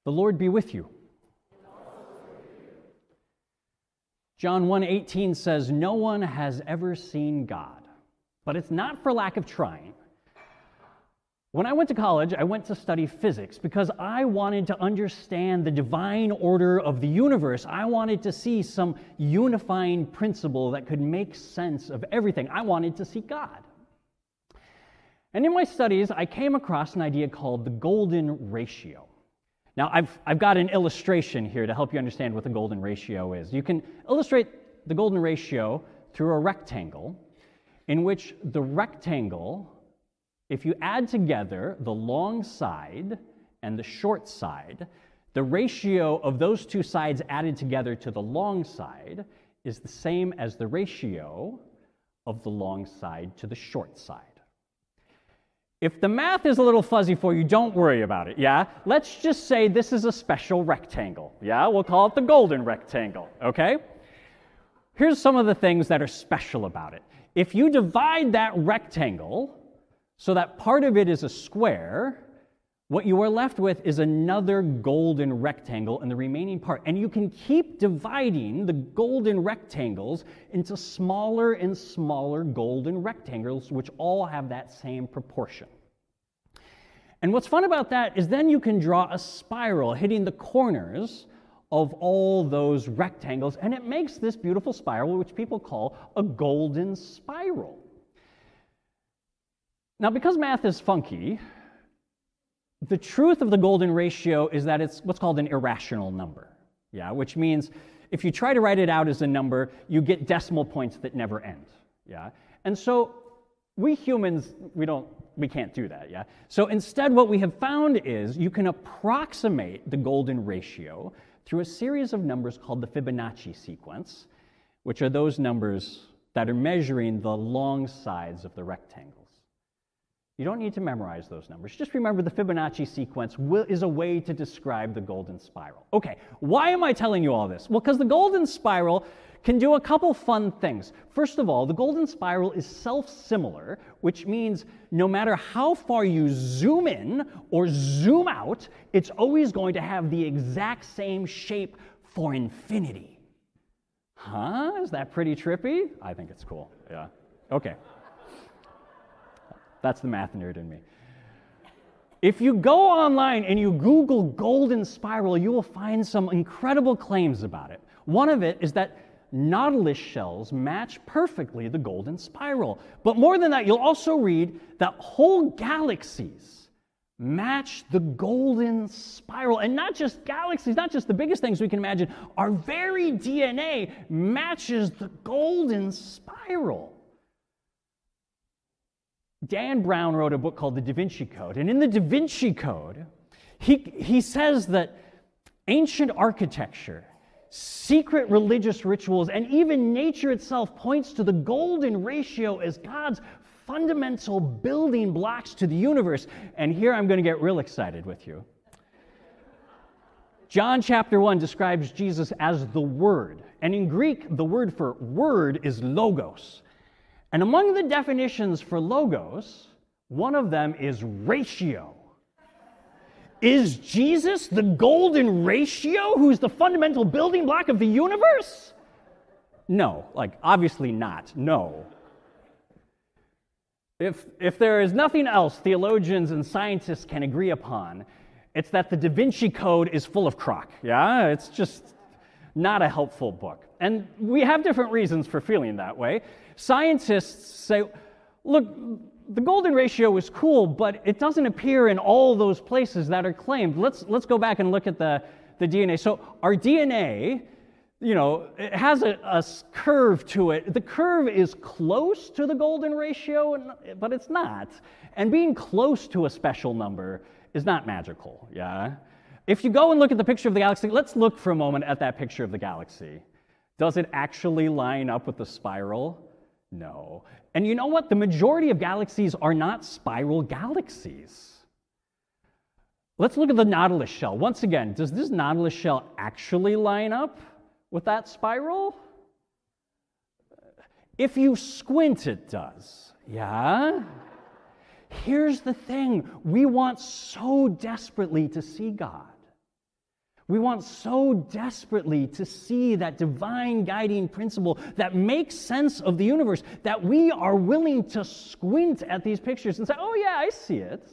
The Lord be with you. John 1:18 says, "No one has ever seen God," but it's not for lack of trying. When I went to college, I went to study physics because I wanted to understand the divine order of the universe. I wanted to see some unifying principle that could make sense of everything. I wanted to see God. And in my studies, I came across an idea called the golden ratio. Now, I've got an illustration here to help you understand what the golden ratio is. You can illustrate the golden ratio through a rectangle in which the rectangle, if you add together the long side and the short side, the ratio of those two sides added together to the long side is the same as the ratio of the long side to the short side. If the math is a little fuzzy for you, don't worry about it, yeah? Let's just say this is a special rectangle, yeah? We'll call it the golden rectangle, okay? Here's some of the things that are special about it. If you divide that rectangle so that part of it is a square, what you are left with is another golden rectangle in the remaining part. And you can keep dividing the golden rectangles into smaller and smaller golden rectangles, which all have that same proportion. And what's fun about that is then you can draw a spiral hitting the corners of all those rectangles, and it makes this beautiful spiral, which people call a golden spiral. Now, because math is funky, the truth of the golden ratio is that it's what's called an irrational number, yeah, which means if you try to write it out as a number, you get decimal points that never end, yeah? And so we humans, we can't do that, yeah? So instead what we have found is you can approximate the golden ratio through a series of numbers called the Fibonacci sequence, which are those numbers that are measuring the long sides of the rectangles. You don't need to memorize those numbers. Just remember the Fibonacci sequence is a way to describe the golden spiral. Okay, why am I telling you all this? Well, because the golden spiral can do a couple fun things. First of all, the golden spiral is self-similar, which means no matter how far you zoom in or zoom out, it's always going to have the exact same shape for infinity. Huh? Is that pretty trippy? I think it's cool, yeah. Okay. That's the math nerd in me. If you go online and you Google golden spiral, you will find some incredible claims about it. One of it is that nautilus shells match perfectly the golden spiral. But more than that, you'll also read that whole galaxies match the golden spiral. And not just galaxies, not just the biggest things we can imagine. Our very DNA matches the golden spiral. Dan Brown wrote a book called The Da Vinci Code, and in the Da Vinci Code, he says that ancient architecture, secret religious rituals, and even nature itself points to the golden ratio as God's fundamental building blocks to the universe. And here I'm going to get real excited with you. John chapter 1 describes Jesus as the Word, and in Greek, the word for word is logos. And among the definitions for logos, one of them is ratio. Is Jesus the golden ratio who's the fundamental building block of the universe? No, obviously not, no. If there is nothing else theologians and scientists can agree upon, it's that the Da Vinci Code is full of crock, yeah? It's just not a helpful book. And we have different reasons for feeling that way. Scientists say, look, the golden ratio is cool, but it doesn't appear in all those places that are claimed. Let's go back and look at the DNA. So our DNA, it has a curve to it. The curve is close to the golden ratio, but it's not. And being close to a special number is not magical, yeah? If you go and look at the picture of the galaxy, let's look for a moment at that picture of the galaxy. Does it actually line up with the spiral? No. And you know what? The majority of galaxies are not spiral galaxies. Let's look at the nautilus shell. Once again, does this nautilus shell actually line up with that spiral? If you squint, it does. Yeah? Here's the thing. We want so desperately to see God. We want so desperately to see that divine guiding principle that makes sense of the universe that we are willing to squint at these pictures and say, oh yeah, I see it.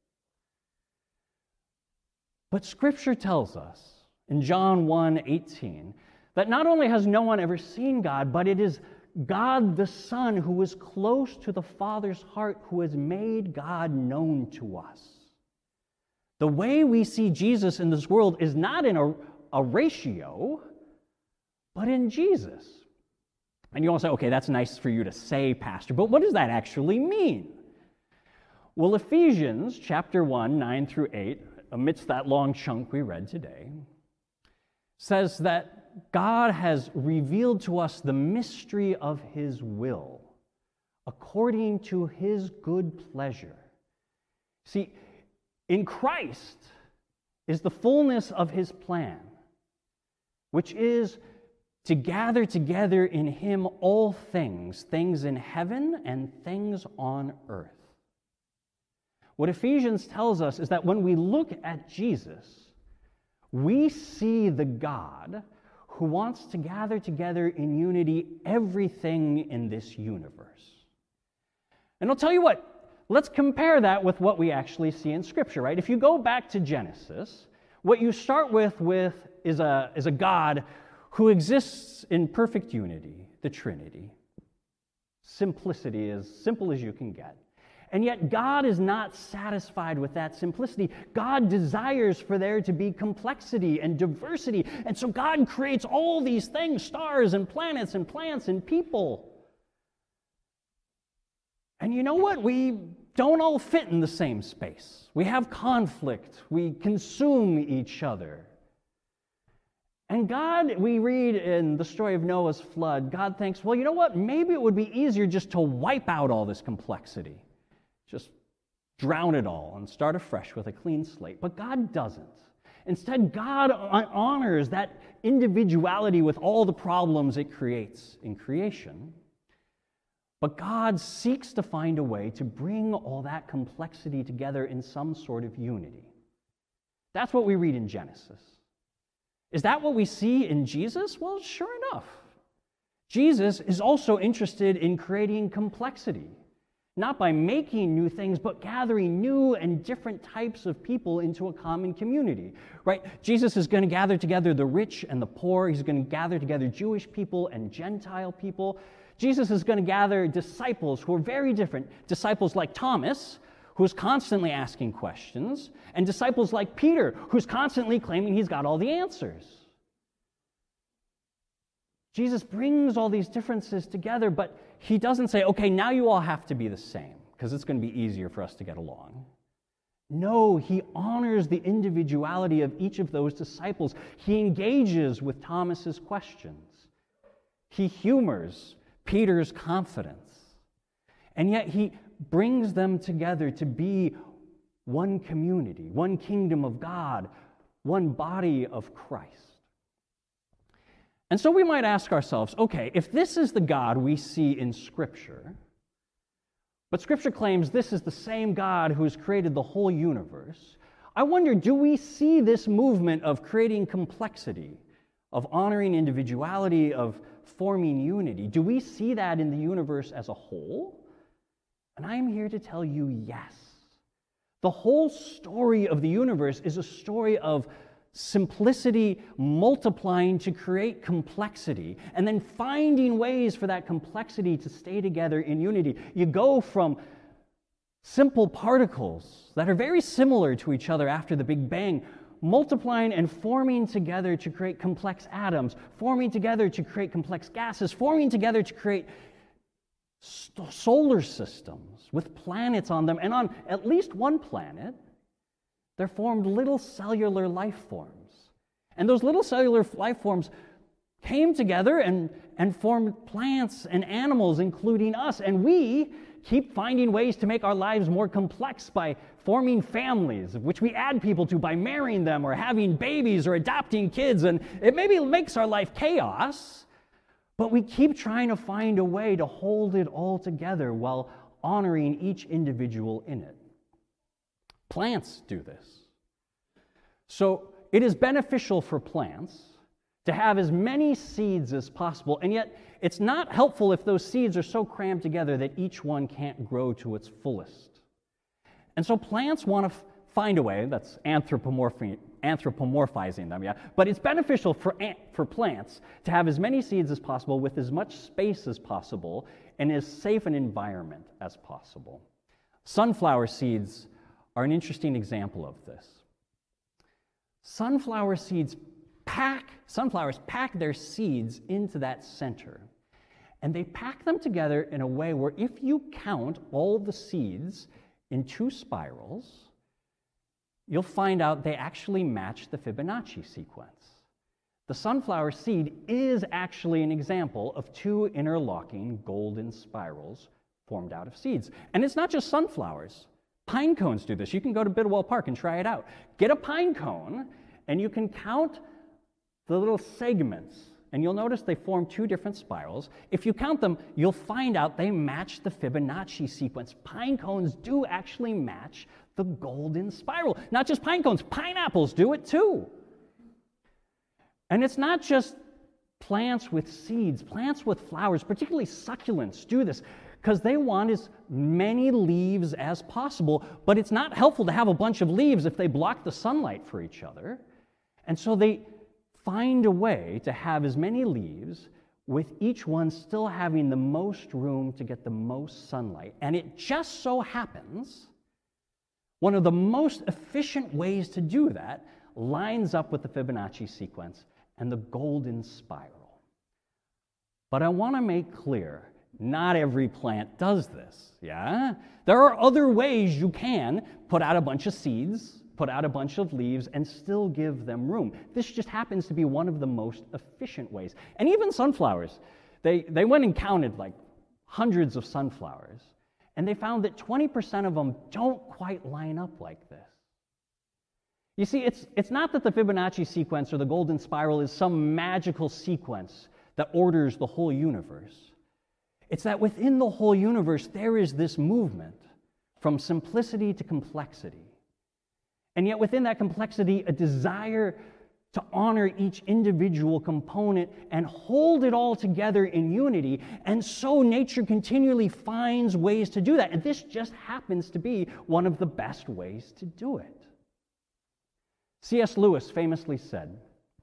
But Scripture tells us in John 1:18 that not only has no one ever seen God, but it is God the Son who is close to the Father's heart who has made God known to us. The way we see Jesus in this world is not in a ratio, but in Jesus. And you all say, okay, that's nice for you to say, Pastor, but what does that actually mean? Well, Ephesians chapter 1, 9 through 8, amidst that long chunk we read today, says that God has revealed to us the mystery of His will according to His good pleasure. See, in Christ is the fullness of His plan, which is to gather together in Him all things, things in heaven and things on earth. What Ephesians tells us is that when we look at Jesus, we see the God who wants to gather together in unity everything in this universe. And I'll tell you what, let's compare that with what we actually see in Scripture, right? If you go back to Genesis, what you start with is a God who exists in perfect unity, the Trinity. Simplicity, as simple as you can get. And yet God is not satisfied with that simplicity. God desires for there to be complexity and diversity. And so God creates all these things, stars and planets and plants and people. And you know what? We don't all fit in the same space. We have conflict. We consume each other. And God, we read in the story of Noah's flood, God thinks, well, you know what? Maybe it would be easier just to wipe out all this complexity. Just drown it all and start afresh with a clean slate. But God doesn't. Instead, God honors that individuality with all the problems it creates in creation. But God seeks to find a way to bring all that complexity together in some sort of unity. That's what we read in Genesis. Is that what we see in Jesus? Well, sure enough. Jesus is also interested in creating complexity. Not by making new things, but gathering new and different types of people into a common community, right? Jesus is going to gather together the rich and the poor. He's going to gather together Jewish people and Gentile people. Jesus is going to gather disciples who are very different. Disciples like Thomas, who's constantly asking questions, and disciples like Peter, who's constantly claiming he's got all the answers. Jesus brings all these differences together, but he doesn't say, okay, now you all have to be the same, because it's going to be easier for us to get along. No, he honors the individuality of each of those disciples. He engages with Thomas's questions. He humors Peter's confidence. And yet he brings them together to be one community, one kingdom of God, one body of Christ. And so we might ask ourselves, okay, if this is the God we see in Scripture, but Scripture claims this is the same God who has created the whole universe, I wonder, do we see this movement of creating complexity, of honoring individuality, of forming unity? Do we see that in the universe as a whole? And I'm here to tell you yes. The whole story of the universe is a story of simplicity multiplying to create complexity, and then finding ways for that complexity to stay together in unity. You go from simple particles that are very similar to each other after the Big Bang, multiplying and forming together to create complex atoms, forming together to create complex gases, forming together to create solar systems with planets on them, and on at least one planet, they're formed little cellular life forms. And those little cellular life forms came together and formed plants and animals, including us. And we keep finding ways to make our lives more complex by forming families, which we add people to by marrying them or having babies or adopting kids. And it maybe makes our life chaos, but we keep trying to find a way to hold it all together while honoring each individual in it. Plants do this. So it is beneficial for plants to have as many seeds as possible, and yet it's not helpful if those seeds are so crammed together that each one can't grow to its fullest. And so plants want to find a way, that's anthropomorphizing them, yeah, but it's beneficial for plants to have as many seeds as possible with as much space as possible and as safe an environment as possible. Sunflower seeds are an interesting example of this. Sunflowers pack their seeds into that center, and they pack them together in a way where if you count all the seeds in 2 spirals, you'll find out they actually match the Fibonacci sequence. The sunflower seed is actually an example of 2 interlocking golden spirals formed out of seeds. And it's not just sunflowers. Pine cones do this. You can go to Bidwell Park and try it out. Get a pine cone, and you can count the little segments, and you'll notice they form 2 different spirals. If you count them, you'll find out they match the Fibonacci sequence. Pine cones do actually match the golden spiral. Not just pine cones, pineapples do it too. And it's not just plants with seeds, plants with flowers, particularly succulents, do this because they want as many leaves as possible, but it's not helpful to have a bunch of leaves if they block the sunlight for each other. And so they find a way to have as many leaves with each one still having the most room to get the most sunlight. And it just so happens one of the most efficient ways to do that lines up with the Fibonacci sequence and the golden spiral. But I want to make clear, not every plant does this, yeah? There are other ways you can put out a bunch of seeds, put out a bunch of leaves, and still give them room. This just happens to be one of the most efficient ways. And even sunflowers, they went and counted like hundreds of sunflowers, and they found that 20% of them don't quite line up like this. You see, it's not that the Fibonacci sequence or the golden spiral is some magical sequence that orders the whole universe. It's that within the whole universe, there is this movement from simplicity to complexity. And yet within that complexity, a desire to honor each individual component and hold it all together in unity. And so nature continually finds ways to do that. And this just happens to be one of the best ways to do it. C.S. Lewis famously said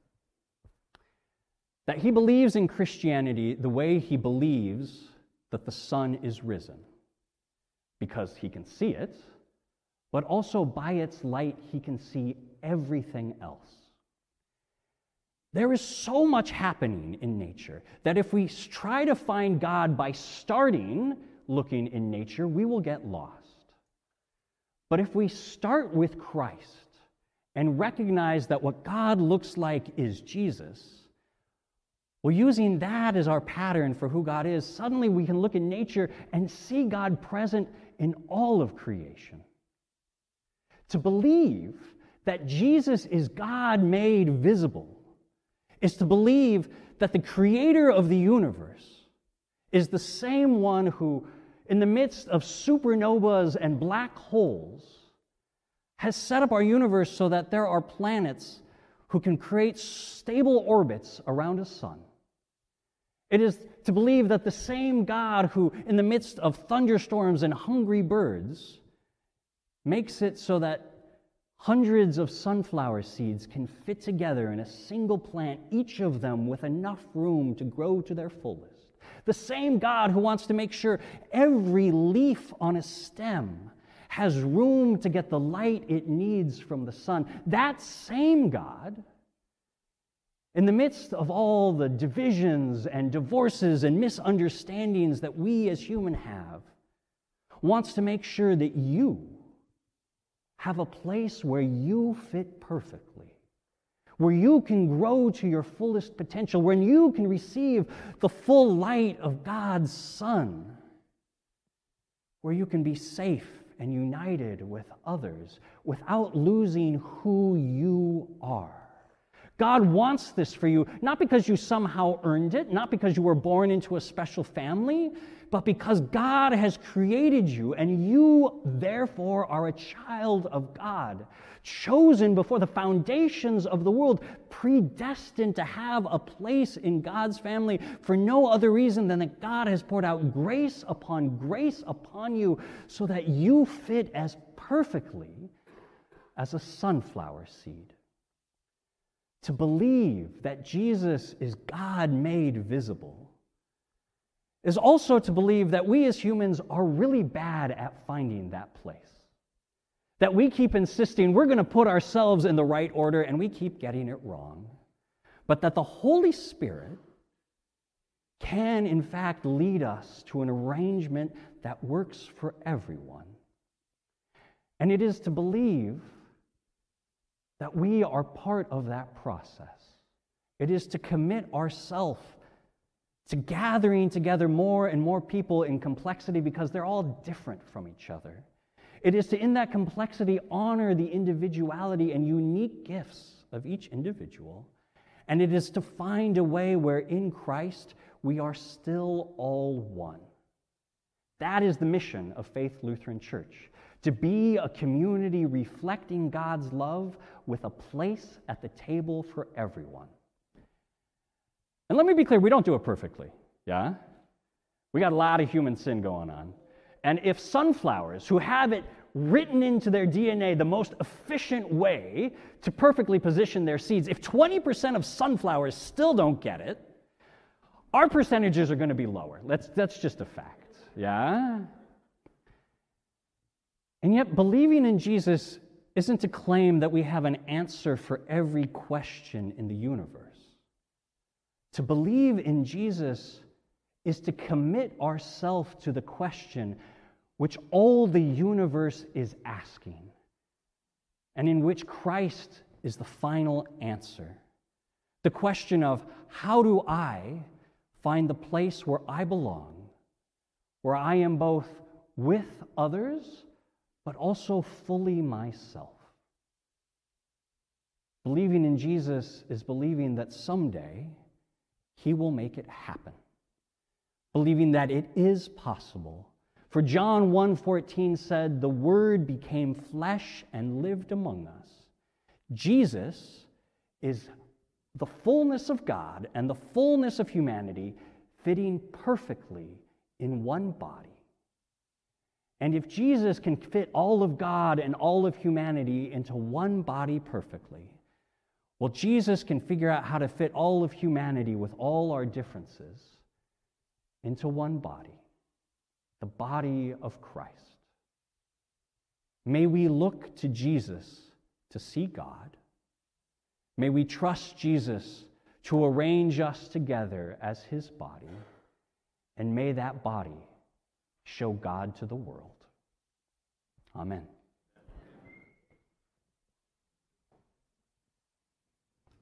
that he believes in Christianity the way he believes that the sun is risen, because he can see it, but also by its light he can see everything else. There is so much happening in nature that if we try to find God by starting looking in nature, we will get lost. But if we start with Christ and recognize that what God looks like is Jesus, well, using that as our pattern for who God is, suddenly we can look in nature and see God present in all of creation. To believe that Jesus is God made visible is to believe that the creator of the universe is the same one who, in the midst of supernovas and black holes, has set up our universe so that there are planets who can create stable orbits around a sun. It is to believe that the same God who, in the midst of thunderstorms and hungry birds, makes it so that hundreds of sunflower seeds can fit together in a single plant, each of them with enough room to grow to their fullest. The same God who wants to make sure every leaf on a stem has room to get the light it needs from the sun. That same God, in the midst of all the divisions and divorces and misunderstandings that we as humans have, wants to make sure that you have a place where you fit perfectly, where you can grow to your fullest potential, where you can receive the full light of God's sun, where you can be safe and united with others without losing who you are. God wants this for you, not because you somehow earned it, not because you were born into a special family, but because God has created you, and you, therefore, are a child of God, chosen before the foundations of the world, predestined to have a place in God's family for no other reason than that God has poured out grace upon you so that you fit as perfectly as a sunflower seed. To believe that Jesus is God made visible is also to believe that we as humans are really bad at finding that place. That we keep insisting we're going to put ourselves in the right order and we keep getting it wrong. But that the Holy Spirit can, in fact, lead us to an arrangement that works for everyone. And it is to believe that we are part of that process. It is to commit ourselves to gathering together more and more people in complexity because they're all different from each other. It is to, in that complexity, honor the individuality and unique gifts of each individual. And it is to find a way where in Christ we are still all one. That is the mission of Faith Lutheran Church. To be a community reflecting God's love with a place at the table for everyone. And let me be clear, we don't do it perfectly, yeah? We got a lot of human sin going on. And if sunflowers, who have it written into their DNA the most efficient way to perfectly position their seeds, if 20% of sunflowers still don't get it, our percentages are going to be lower. That's just a fact, yeah? And yet, believing in Jesus isn't to claim that we have an answer for every question in the universe. To believe in Jesus is to commit ourselves to the question which all the universe is asking, and in which Christ is the final answer. The question of, how do I find the place where I belong, where I am both with others, but also fully myself? Believing in Jesus is believing that someday He will make it happen. Believing that it is possible. For John 1:14 said, "The Word became flesh and lived among us." Jesus is the fullness of God and the fullness of humanity fitting perfectly in one body. And if Jesus can fit all of God and all of humanity into one body perfectly, well, Jesus can figure out how to fit all of humanity with all our differences into one body, the body of Christ. May we look to Jesus to see God. May we trust Jesus to arrange us together as His body, and may that body show God to the world. Amen.